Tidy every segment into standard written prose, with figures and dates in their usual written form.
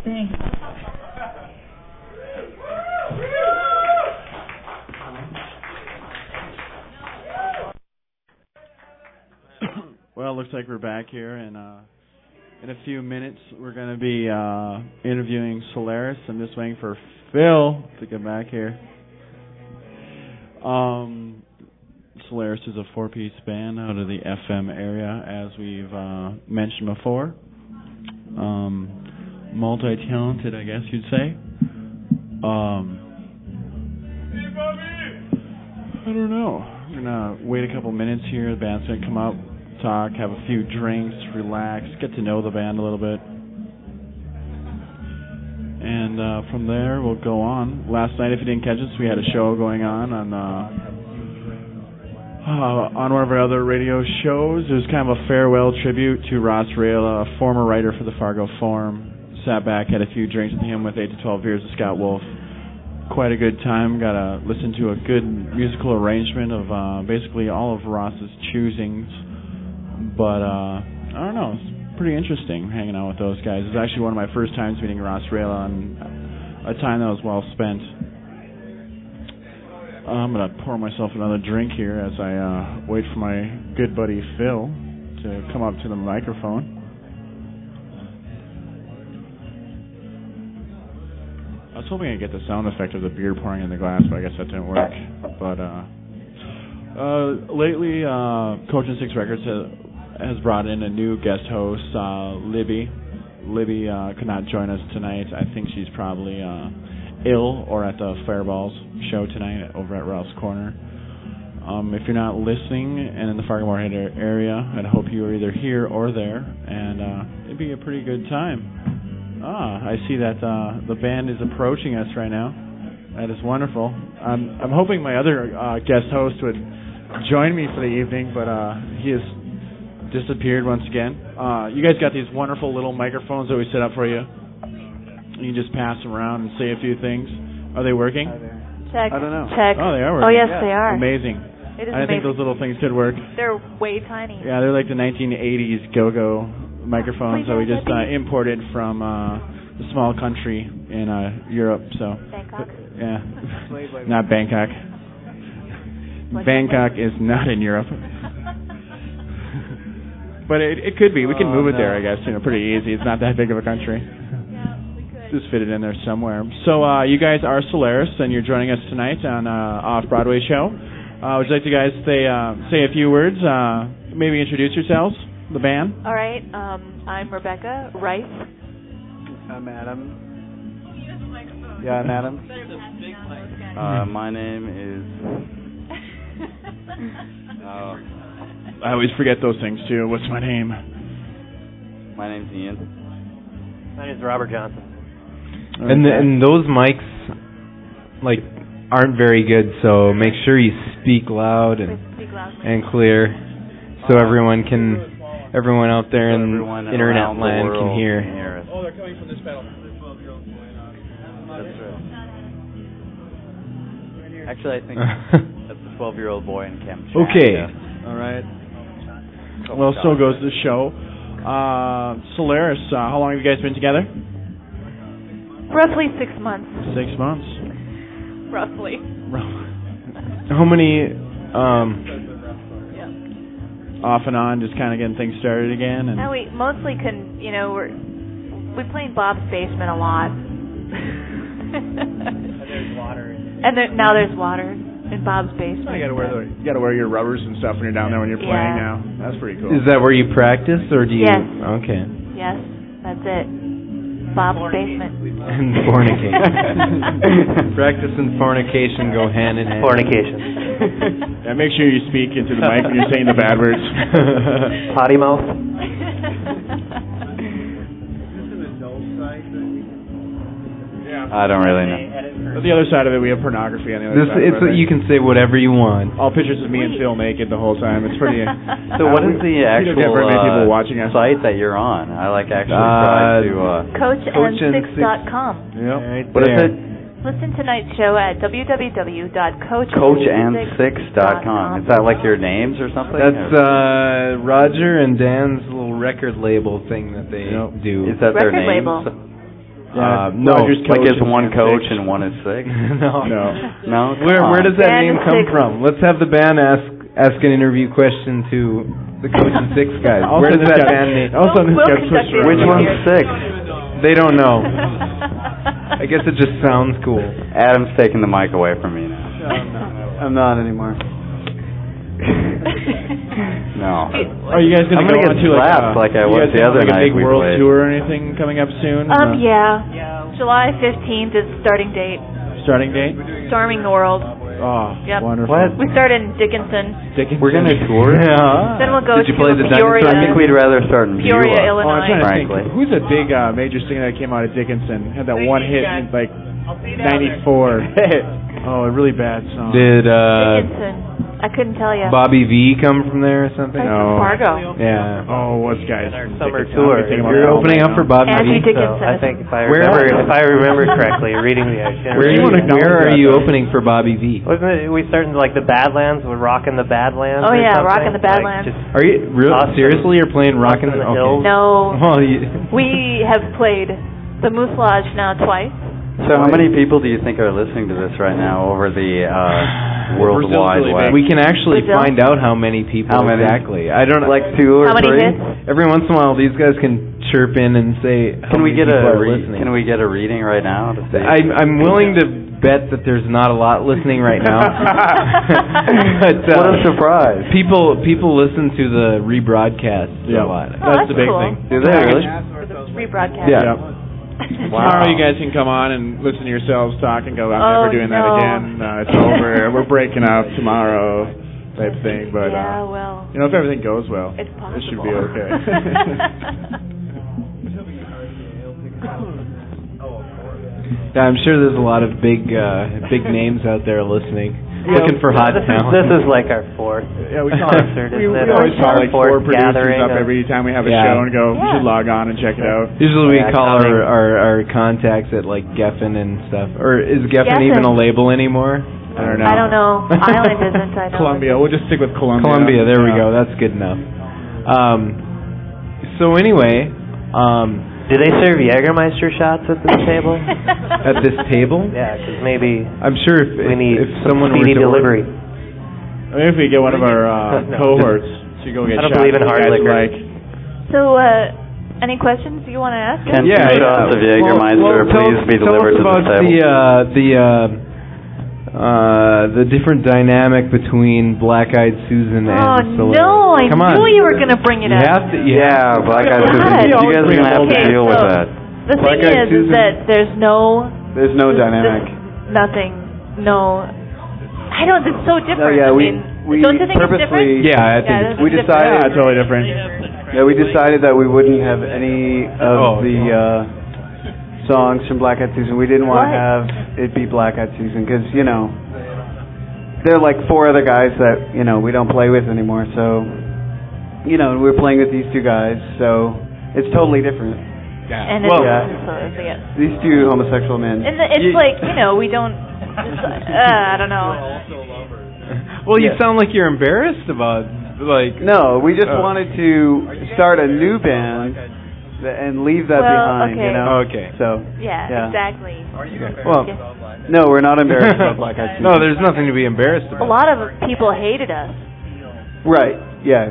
Thanks. Well, it looks like we're back here, and in a few minutes we're going to be interviewing Solaris. I'm just waiting for Phil to get back here. Solaris is a four-piece band out of the FM area, as we've mentioned before. Multi-talented, I guess you'd say. I don't know. We're going to wait a couple minutes here. The band's going to come up, talk, have a few drinks, relax, get to know the band a little bit. And from there, we'll go on. Last night, if you didn't catch us, we had a show going on one of our other radio shows. It was kind of a farewell tribute to Ross Raila, a former writer for the Fargo Forum. Sat back, had a few drinks with him with 8 to 12 beers with Scott Wolf. Quite a good time. Got to listen to a good musical arrangement of basically all of Ross's choosings. But I don't know, it's pretty interesting hanging out with those guys. It was actually one of my first times meeting Ross Raila, and a time that was well spent. I'm going to pour myself another drink here as I wait for my good buddy Phil to come up to the microphone. I was hoping I'd get the sound effect of the beer pouring in the glass, but I guess that didn't work. But lately, Coach and Six Records has brought in a new guest host, Libby. Libby could not join us tonight. I think she's probably ill or at the Fireballs show tonight over at Ralph's Corner. If you're not listening and in the Fargo-Moorhead area, I'd hope you are either here or there, and it'd be a pretty good time. I see that the band is approaching us right now. That is wonderful. I'm hoping my other guest host would join me for the evening, but he has disappeared once again. You guys got these wonderful little microphones that we set up for you. You can just pass them around and say a few things. Are they working? Check. I don't know. Check. Oh, they are working. Oh, yes, they are. Amazing. It is I think those little things could work. They're way tiny. Yeah, they're like the 1980s go-go microphones that we just imported from a small country in Europe. So Bangkok? Yeah. Not Bangkok. Bangkok is not in Europe. But it could be. We can move it there, I guess. Pretty easy. It's not that big of a country. Yeah, we could. Just fit it in there somewhere. So you guys are Solaris, and you're joining us tonight on Off-Broadway show. Would you like to guys say a few words? Maybe introduce yourselves, the band. All right. I'm Rebecca Rice. I'm Adam. Yeah, I'm Adam. My name is... I always forget those things, too. What's my name? My name's Ian. My name's Robert Johnson. And those mics, aren't very good, so make sure you speak loud and clear, so everyone out there in internet land can hear. Oh, they're coming from this pedal. That's right. Actually, I think that's a 12-year-old boy in Kamchatka. Okay. All right. Well, so goes the show. Solaris, how long have you guys been together? Roughly 6 months. 6 months. Roughly. How many, off and on, just kind of getting things started again? And we mostly we play in Bob's basement a lot. There's water. And now there's water in Bob's basement. You gotta wear your rubbers and stuff when you're down there when you're playing now. That's pretty cool. is that where you practice, or do you? Yes. Okay. Yes, that's it. Bob's basement. And fornication. Practice and fornication go hand in hand. Fornication. Yeah, make sure you speak into the mic when you're saying the bad words. Potty mouth. I don't really know. The other side of it, we have pornography on the other side. You can say whatever you want. All pictures of me and Phil naked the whole time. It's pretty... So what is the actual get very many people watching us. site that you're on? I actually tried to... CoachN6.com. Yep. What is it? Listen to tonight's show at www.coachn6.com. CoachN6.com. Is that like your names or something? That's Roger and Dan's little record label thing that they do. Is that their Record names? label. No, like it's one coach and one is sick. No. Where does that name come from? Let's have the band ask an interview question to the Coach and Six guys. Where does that band name? Which one's sick? They don't know. I guess it just sounds cool. Adam's taking the mic away from me now. I'm not anymore. No. Are you guys going to go on to like I was the other night? A big world played. tour or anything coming up soon? Yeah. July 15th is starting date. Starting date? Storming the World. Oh, yep. Wonderful. What? We start in Dickinson. We're going to tour? Yeah. Then we'll go Did you to play the Peoria. I think we'd rather start in Peoria, Beulah. Illinois. I'm trying to frankly. think. Who's a big major singer that came out of Dickinson? Had that one hit in like 94. Oh, a really bad song. Did Dickinson. I couldn't tell you. Bobby V come from there or something? No. Fargo. Yeah. Oh, what's guys? Our summer tour. You're opening up for Bobby Andrew V. Dickinson. I think if I remember correctly, reading the itinerary. Where are you opening for Bobby V? Wasn't it? We started in like the Badlands. We're rocking the Badlands. Oh or yeah, something? rocking the Badlands. Are you Awesome. seriously? You're playing Rockin' the okay. Hills? No. Well, We have played the Moose Lodge now twice. So how many people do you think are listening to this right now over the World Wide Web? We can actually Brazil? find out how many people How many? exactly. I don't know. Like 2 or How many 3? hits? Every once in a while, these guys can chirp in and say how Can we many get people are listening. Can we get a reading right now to see? I'm willing to bet that there's not a lot listening right now. But, what a surprise! People listen to the rebroadcast a lot. That's the big cool. thing. Do they really? For the rebroadcast. Yeah. Tomorrow you guys can come on and listen to yourselves talk and go, I'm never doing that again. It's over. We're breaking up tomorrow type thing. But, yeah, well. you know, if everything goes well, It's possible. it should be okay. I'm sure there's a lot of big names out there listening, looking for hot talent. This is like our fourth We concert, isn't it? always call like 4 producers gathering up every time we have a show and go, you should log on and check it out. Usually we call our contacts at like Geffen and stuff. Or is Geffen even a label anymore? I don't know. Island isn't. I know. Columbia. We'll just stick with Columbia. Columbia. There we go. That's good enough. So anyway, do they serve Jägermeister shots at this table? At this table? Yeah, because maybe I'm sure if someone were to delivery. I mean, if we get one of our cohorts to go get I don't shots, believe in hard you guys liquor. like. So, any questions you want to ask? Can 2 shots of Jägermeister please be delivered to the table? The different dynamic between Black-Eyed Susan and Soler. No, I Come on. knew you were going to bring it up. Black-Eyed Susan. You guys are going to have to deal with that. The thing is that there's no dynamic. Nothing. No. I don't. It's so different. No, yeah, we don't you think it's different? Yeah, I think we decided. Yeah, totally different. Yeah, we decided that we wouldn't have any of the songs from Black-Eyed Susan. We didn't want to have it be Black-Eyed Susan because, you know, there are like 4 other guys that, you know, we don't play with anymore. So, you know, we're playing with these 2 guys, so it's totally different. Yeah. And it's These 2 homosexual men. And it's like, you know, we don't. I don't know. Well, you sound like you're embarrassed about No, we just wanted to start a new band and leave that behind, you know. Okay. So. Yeah. Exactly. Well, no, we're not embarrassed about Black-Eyed Susan. No, there's nothing to be embarrassed about. A lot of people hated us. Right. Yeah.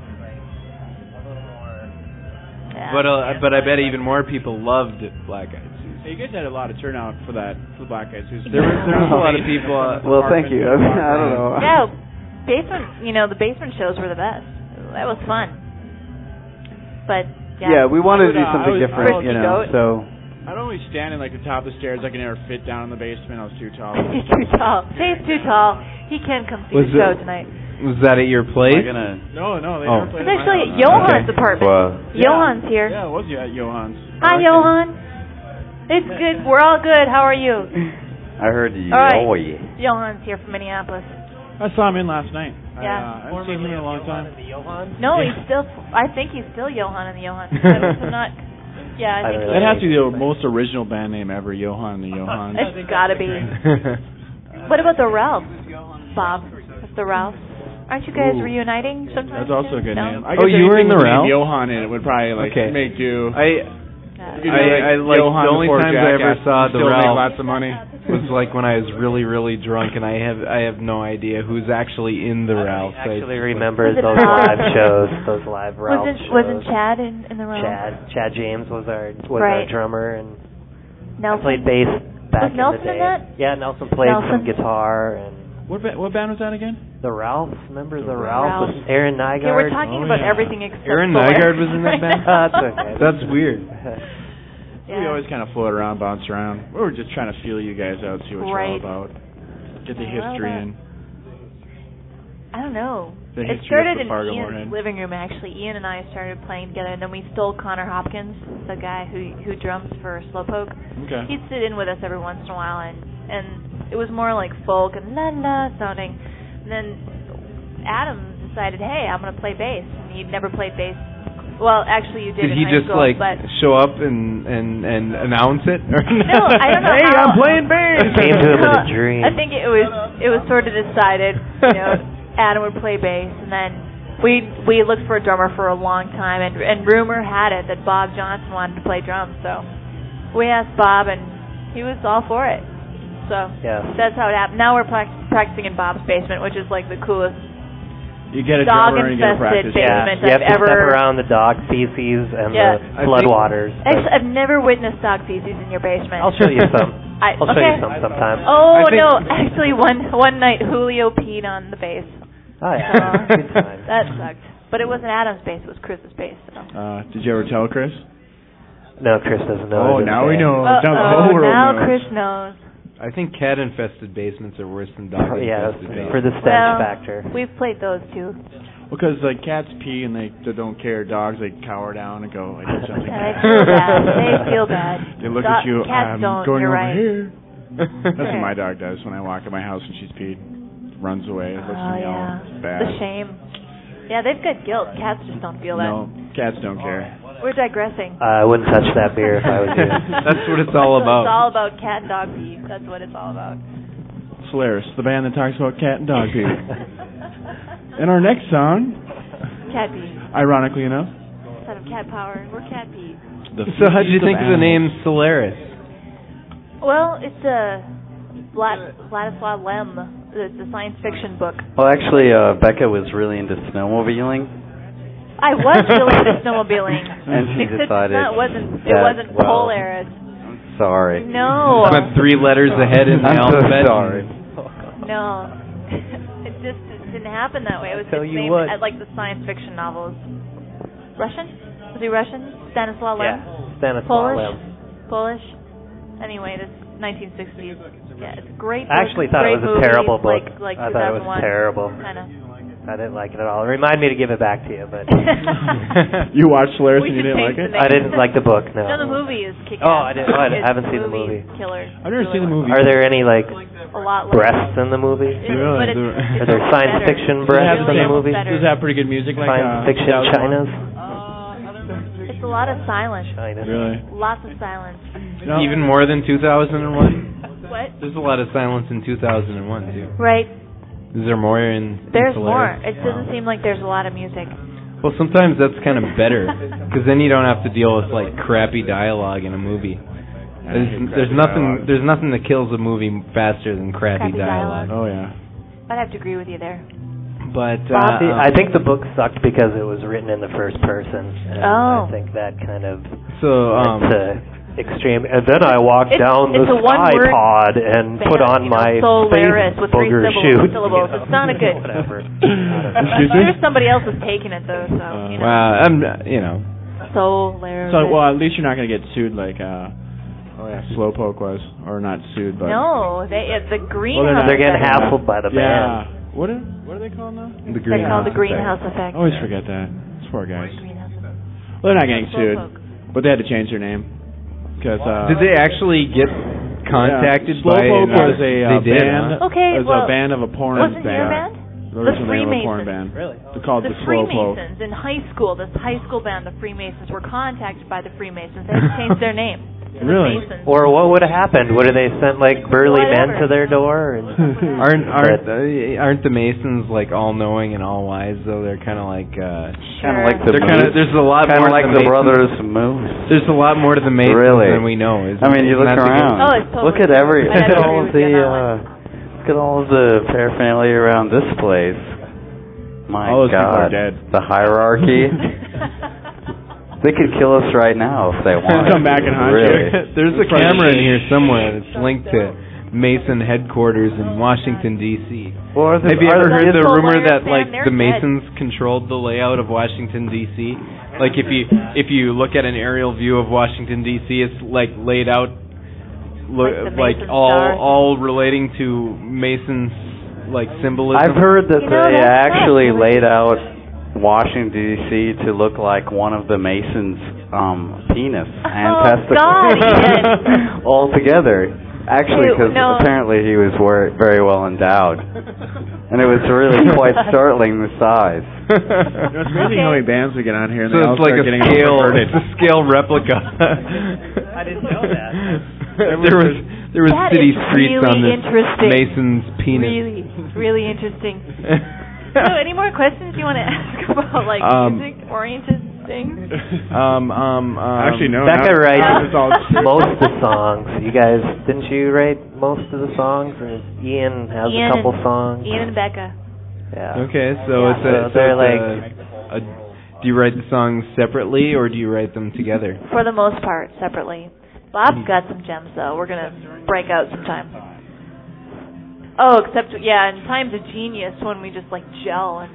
But I bet even more people loved Black-Eyed Susan. You guys had a lot of turnout for that, for Black-Eyed Susan. There was a lot of people. Well, thank you. I don't know. Yeah, basement. You know, the basement shows were the best. That was fun. But yeah, we wanted to do something different, you know. So I'd only stand in like the top of the stairs. I could never fit down in the basement. I was too tall. He's too tall. He's too tall. He can't come see the show tonight. Was that at your place? No, they never played. It's actually at Johan's apartment. Johan's here. Yeah, it was at Johan's. Hi, Johan. It's good. We're all good. How are you? I heard you. All right. Oh, yeah. Johan's here from Minneapolis. I saw him in last night. Yeah. I haven't seen him in a long time. No, he's still. I think he's still Johan in the Johan. I'm not. Yeah, I think That has to be the most original band name ever, Johan and the Johans. It's gotta be. What about the Ralphs, Bob? The Ralphs. Aren't you guys reuniting sometime? That's also a good name. You were in the Ralphs? Johan in it would probably make do. I like Johan the only before times I ever Jackass, saw still the make Ralph lots of money. was like when I was really, really drunk, and I have no idea who's actually in the Ralph. I actually remember Was it those Bob? live shows, those live Ralph shows. Wasn't Chad in the Ralph? Chad James was our Right. drummer, and Nelson? I played bass back Was Nelson in the day. in that? Yeah, Nelson played some guitar, and What band was that again? the Ralphs. Remember the Ralphs. Ralphs with Aaron Nygaard? Yeah, we're talking about yeah. everything except Aaron Fuller. Nygaard was in that band? That's okay. That's weird. Yeah. We always kind of float around, bounce around. We were just trying to feel you guys out, see what Right. you're all about. Get the Well, history in. I don't know. The It history started of the in Fargo Ian's Moorhead. living room, actually. Ian and I started playing together, and then we stole Connor Hopkins, the guy who drums for Slowpoke. Okay. He'd sit in with us every once in a while, and it was more like folk and la-la sounding. And then Adam decided, hey, I'm going to play bass. And he'd never played bass. Well, actually, you did Did in he high just school, like but show up and announce it? no, I don't know Hey, how. I'm playing bass. Came to him in a dream. I think it was sort of decided, you know, Adam would play bass, and then we looked for a drummer for a long time, and rumor had it that Bob Johnson wanted to play drums, so we asked Bob, and he was all for it. So Yeah. that's how it happened. Now we're practicing in Bob's basement, which is like the coolest You get a drummer and you get a dog-infested practice. basement You have to I've step ever. around the dog feces and Yeah. the floodwaters. Actually, I've never witnessed dog feces in your basement. I'll show you some. I'll show okay. you some sometime. Oh I think- no! Actually, one night Julio peed on the bass. Oh, yeah. So, Good times. that sucked. But it wasn't Adam's bass; it was Chris's bass. So. Did you ever tell Chris? No, Chris doesn't know. Oh, now we know. Uh-oh, Now the whole world now knows. Chris knows. I think cat-infested basements are worse than dog-infested Yeah, basements. for the stench Well, factor. we've played those too. Because like cats pee and they don't care. Dogs, they cower down and go like something. Yeah, they feel bad. They feel bad. They look at you. Cats I'm don't. going You're over right. here. That's what my dog does when I walk in my house and she's peed. Runs away. Looks at me all bad. The shame. Yeah, they've got guilt. Cats just don't feel that. No, cats don't care. We're digressing. I wouldn't touch that beer if I was you. That's what it's all It's about. all about cat and dog pee. That's what it's all about. Solaris, the band that talks about cat and dog pee. And our next song, Cat pee. ironically enough, Instead of cat power, we're cat pee. So how did you think of the name Solaris? Well, it's a Vladislav Lem. It's a science fiction book. Well, actually, Becca was really into snowmobiling, I was really into snowmobiling. and she Except decided it wasn't Polaris. I'm sorry. No. Went 3 letters ahead in the I'm so alphabet. sorry. No. It just didn't happen that way. It was Tell it's you named what. like the science fiction novels. Russian? Was he Russian? Stanislaw Lem? Yeah, Stanislaw Polish? Lem. Polish? Anyway, this 1960s. Yeah, it's a great book. I actually thought it great was a movie, terrible book. Like I thought it was 2001. terrible. Kind of. I didn't like it at all. It reminded me to give it back to you, but You watched Solaris We and you should didn't like change it? the name. I didn't like the book. No. No, the movie is kicking Oh, ass. I didn't- oh, I It's haven't seen the movie. Killer. I've never seen the movie. Are there any like A lot breasts in the movie? Really? But it's Are there science better. fiction Does it breasts have in the the same- movie? better. Does it have pretty good music like Science fiction 2001? Chinas? It's a lot of silence. China. Really? Lots of silence. No. Even more than 2001? What? There's a lot of silence in 2001 too. Right. Is there more in There's more. Solaris? It doesn't seem like there's a lot of music. Well, sometimes that's kind of better, because then you don't have to deal with like crappy dialogue in a movie. There's nothing that kills a movie faster than crappy dialogue. Oh yeah. I'd have to agree with you there. But I think the book sucked because it was written in the first person. And Oh. I think that kind of so went to extreme. And then I walked down the it's a one-word sky pod and put on my Solaris space with 3 booger syllables. shoes. It sounded good. Whatever. Excuse I'm me? sure somebody else is taking it though, so you know. wow, Solaris. So well, at least you're not gonna get sued like Slowpoke was, or not sued, but No, the greenhouse. Well, They're getting effect. hassled by the band. yeah. What are they called now? the They're greenhouse called the greenhouse effect. I always forget that. Those poor guys. Greenhouse effect. Well, they're not getting sued, Slowpoke. but they had to change their name because. Did they actually get contacted by? Slowpoke was a they did, band. huh? Okay, was well, a band of a porn wasn't band. your band? The original name of a porn Freemasons. band. Really? They're called The the Slowpoke. Freemasons in high school, this high school band, the Freemasons, were contacted by the Freemasons. They had to change their name. Really? Or what would have happened? Would have they sent like burly men to their door? And aren't the Masons like all knowing and all wise though? They're kind of like kind of like the there's a lot more like the Brothers Moose. There's a lot more to the Masons than we know. I mean, you look around. Oh, it's totally look at look at all of the paraphernalia around this place. My God, the hierarchy. They could kill us right now if they wanted. Come back and hunt really. There's a camera in here somewhere that's linked to Mason headquarters in Washington D.C. Well, have you ever heard the rumor that like the Masons controlled the layout of Washington D.C.? Like if you look at an aerial view of Washington D.C., it's like laid out like all relating to Masons like symbolism. I've heard that they actually laid out Washington D.C. to look like one of the Masons' penis and testicles all together. Actually, because apparently he was very well endowed, and it was really quite startling the size. It's amazing how many bands we get on here. And so they all it's like start getting it's a scale replica. I didn't know that. There was city streets on this Mason's penis. Really interesting. So, any more questions you want to ask about like music-oriented things? Actually, no. Becca writes most of the songs. You guys, didn't you write most of the songs? And Ian has a couple songs. Ian and Becca. Yeah. Okay, so they're like. Do you write the songs separately or do you write them together? For the most part, separately. Bob's got some gems though. We're gonna break out sometime. Oh, except in Times of Genius when we just like gel and.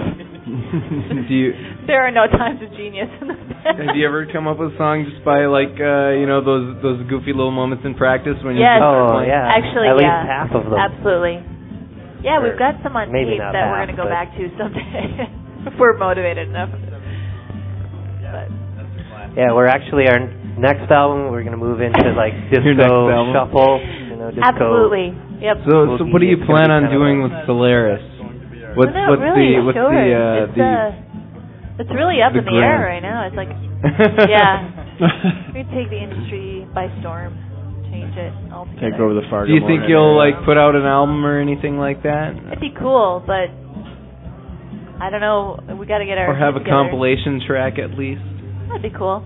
There are no times of genius in the band. Have you ever come up with a song just by like those goofy little moments in practice when you? Yes. Yeah. Actually, at least half of them. Absolutely. Yeah, we've got some on tape that we're gonna go back to someday if we're motivated enough. But. Yeah, we're actually our next album. We're gonna move into like disco shuffle. Disco. Absolutely. Yep. So what do you plan on doing with Solaris? It's really up in the air right now. It's like, we take the industry by storm, change it altogether. Take over the Fargo. Do you think you'll like put out an album or anything like that? It'd be cool, but I don't know. We got to get our. Or have a together. Compilation track at least. That'd be cool.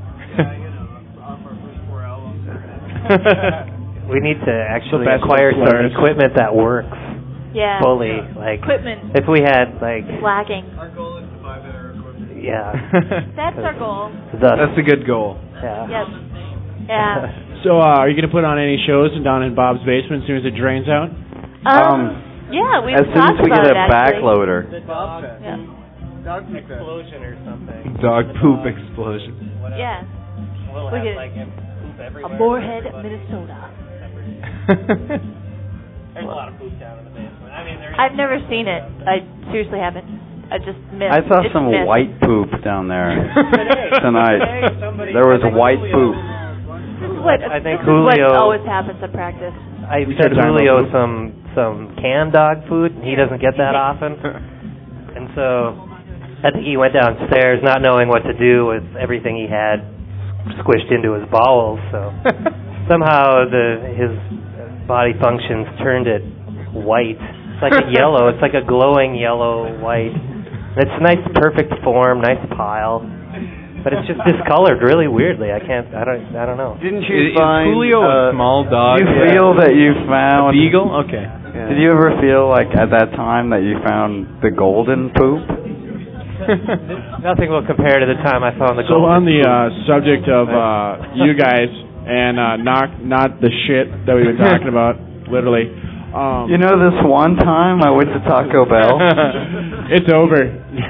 We need to actually acquire some equipment that works fully. Like equipment. If we had like lacking. Our goal is to buy better equipment. Yeah. That's our goal. That's a good goal. Yeah. Yep. Yeah. So are you going to put on any shows down in Bob's basement as soon as it drains out? Yeah, we've as soon as we get a backloader. Dog explosion or something. Dog poop explosion. Yeah. We'll have like poop everywhere. Moorhead, Minnesota. There's a lot of poop down in the basement. I mean, I've never seen it. I seriously haven't. I just missed. I saw some white poop down there tonight. There was white poop. I think Julio what always happens at practice. I fed Julio some canned dog food, and he doesn't get that often. And so I think he went downstairs not knowing what to do with everything he had squished into his bowels. So somehow his body functions turned it white. It's like a yellow. It's like a glowing yellow white. It's nice, perfect form, nice pile, but it's just discolored really weirdly. I don't know. Didn't you find Julio a small dog? Do you feel that you found a beagle? Okay. Yeah. Did you ever feel like at that time that you found the golden poop? Nothing will compare to the time I found the golden. So on the subject of you guys and not the shit that we've been talking about, literally. You know, this one time I went to Taco Bell. It's over.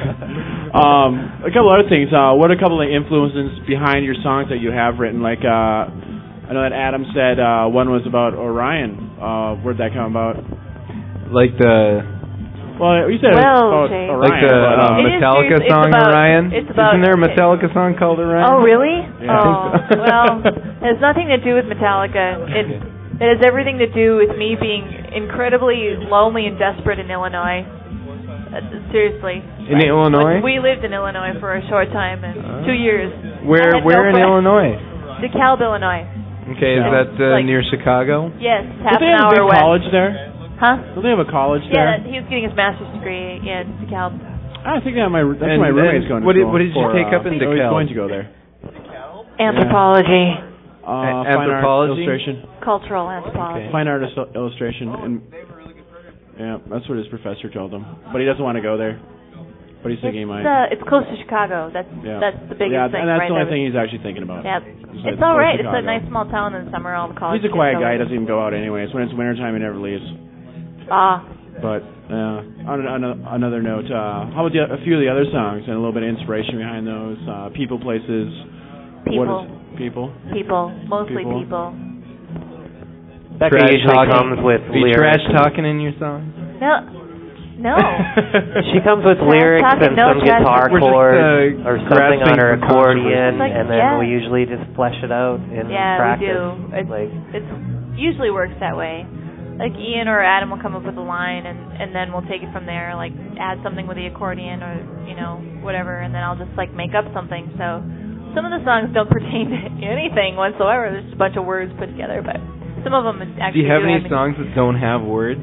A couple other things. What are a couple of influences behind your songs that you have written? Like, I know that Adam said one was about Orion. Where'd that come about? Like the... Well, you said about Jay. Orion. Like the Metallica song Orion? It's about, isn't there a Metallica song called Orion? Oh, really? Yeah. Well, it has nothing to do with Metallica. It has everything to do with me being incredibly lonely and desperate in Illinois. Seriously. In Illinois? We lived in Illinois for a short time, 2 years. Where in Illinois? DeKalb, Illinois. Okay, is that near Chicago? Yes, half Don't they an have a hour big west. college there? Huh? Don't they have a college there? Yeah, he was getting his master's degree in DeKalb. I think that's where my roommate's going to school. What did you take up in DeKalb? He's going to go there. Anthropology. Anthropology? Fine art illustration. Cultural anthropology. Okay. Fine art illustration. And yeah, that's what his professor told him. But he doesn't want to go there. But he's thinking he might. It's close to Chicago. That's the biggest thing. And that's right? the only thing he's actually thinking about. Yeah, it's all right. It's a nice small town in the summer. All the college. He's a quiet guy. He doesn't even go out anyways. When it's wintertime, he never leaves. But on another note, how about a few of the other songs and a little bit of inspiration behind those? People, places. People. People. People. Mostly people. Becca usually comes with lyrics. Trash talking in your songs? No. She comes with lyrics and some guitar chords or something on her accordion, and then we usually just flesh it out in practice. Yeah, we do. It usually works that way. Like Ian or Adam will come up with a line, and then we'll take it from there. Like add something with the accordion or whatever, and then I'll just make up something. So some of the songs don't pertain to anything whatsoever. There's just a bunch of words put together, but some of them actually. Do you have any songs that don't have words?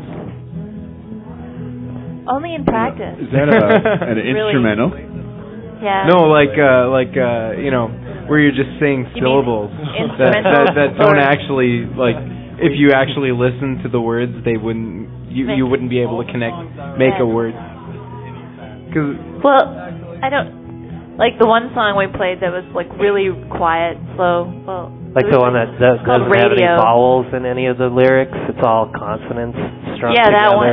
Only in practice. Is that an instrumental? Yeah. No, where you're just saying syllables that don't actually if you actually listen to the words, they wouldn't. You wouldn't be able to make a word. Well, I don't the one song we played that was really quiet, slow. Well, the one that doesn't have any vowels in any of the lyrics. It's all consonants strung together. That one.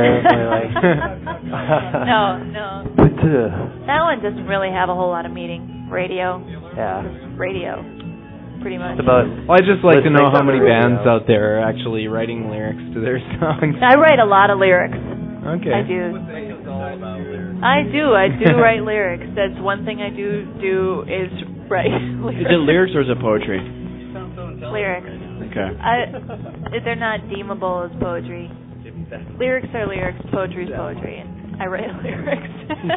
No. That one doesn't really have a whole lot of meaning. Radio. Yeah. Radio. Pretty much. I just like to know how many bands out there are actually writing lyrics to their songs. I write a lot of lyrics. Okay. I do. I do write lyrics. That's one thing I do is write lyrics. Is it lyrics or is it poetry? Lyrics. Okay. They're not deemable as poetry. Lyrics are lyrics, poetry is poetry, and I write lyrics.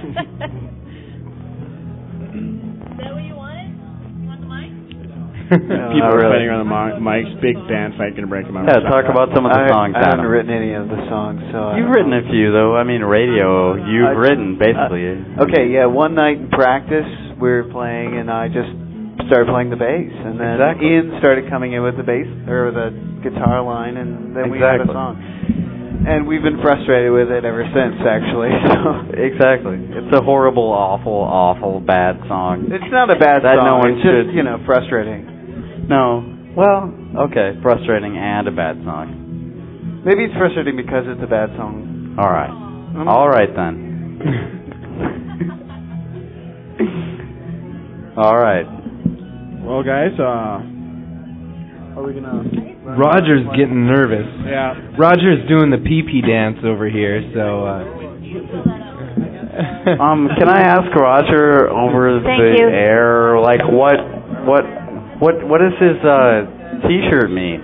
Is that what you wanted? You want the mic? People are fighting around the mics. Big band fight going to break them out. Yeah, talk about some of the songs. I haven't written any of the songs. So you've written a few, though. I mean, radio. You've written, basically. Okay, yeah. One night in practice, we were playing, and I just started playing the bass, and then Ian started coming in with the bass or the guitar line, and then we had a song. And we've been frustrated with it ever since, actually. So. Exactly. It's a horrible, awful, bad song. It's not a bad that song. No one it's should, just, frustrating. No. Well, okay. Frustrating and a bad song. Maybe it's frustrating because it's a bad song. All right. All right, then. All right. Well, guys, are we going to... Roger's getting nervous. Yeah. Roger's doing the pee-pee dance over here, so... Can I ask Roger over the air, what does his T-shirt mean?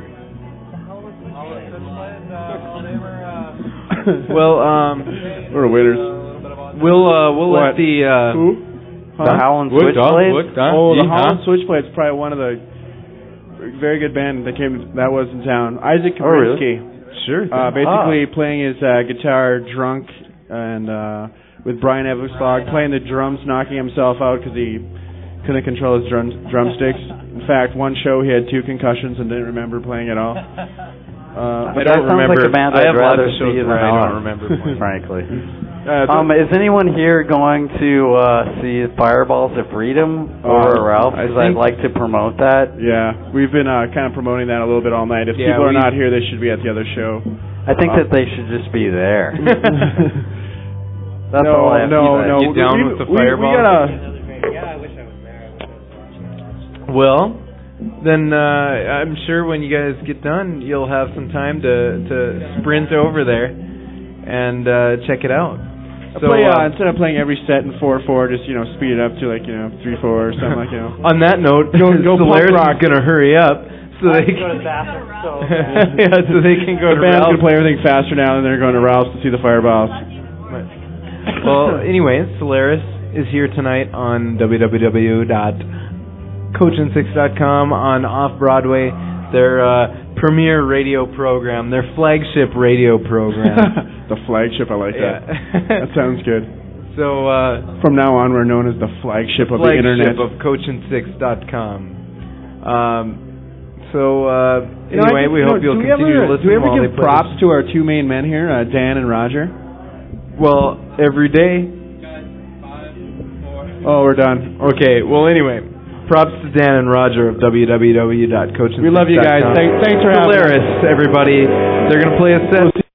Well, we're winners. We'll let the who? The Howlin' Switchblades? The Howlin' Switchblades, probably one of the very good band that was in town. Isaac Kabrinsky. Really? Sure. Basically playing his guitar drunk and with Brian Everslog playing the drums, knocking himself out because he couldn't control his drumsticks. In fact, one show he had 2 concussions and didn't remember playing at all. I don't remember. Like a band I'd rather see than I don't remember, frankly. Is anyone here going to see Fireballs of Freedom over Ralph? Because I'd like to promote that. Yeah, we've been kind of promoting that a little bit all night. If people are not here, they should be at the other show. I think that they should just be there. That's all I have to say. You down with the Fireballs? Yeah, I wish I was there. Well, then I'm sure when you guys get done, you'll have some time to sprint over there and check it out. So instead of playing every set in 4/4, just speed it up to 3/4 or something like On that note, Solaris is gonna hurry up so they can go to the bathroom. So so they can go to Ralph's. The band's Ralph's. gonna play everything faster now, and they're going to Ralph's to see the Fireballs. Well, anyways, Solaris is here tonight on www.coachin6.com on Off Broadway their premier radio program, their flagship radio program. The flagship, I like that. That sounds good. So from now on, we're known as the flagship of the internet of coachin6.com. Anyway, we hope you'll continue to listen. Do we ever give props to our two main men here, Dan and Roger? Well, every day. Oh, we're done. Okay. Well, anyway, props to Dan and Roger of www.coachin6.com. We love you guys. Thanks for having us. Solaris, everybody. They're going to play a set.